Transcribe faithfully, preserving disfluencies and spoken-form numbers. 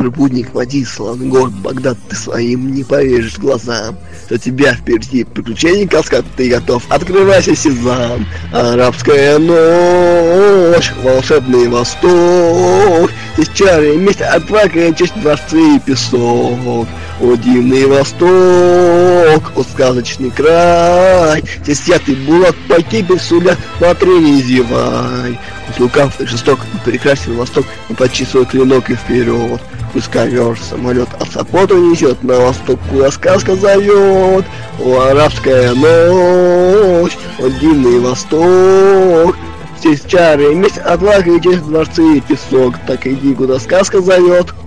Пробудник води, славный город Багдад, ты своим не поверишь глазам, что тебя впереди приключений каскад, ты готов, открывайся, сезам. Арабская ночь, волшебный восток, здесь чары, месть, отвага, честь, дворцы и песок. О, дивный восток, о, сказочный край, здесь сятый булат по кипе сулят, смотри, не зевай. Пусть лукав и жесток, прекрасен восток, почти свой клинок и вперед. Пусть ковер, самолет, а сапоту несет на восток, куда сказка зовет. О, арабская ночь, о, дивный восток, здесь чары, месть, отвага и честь, дворцы и песок. Так иди, куда сказка зовет.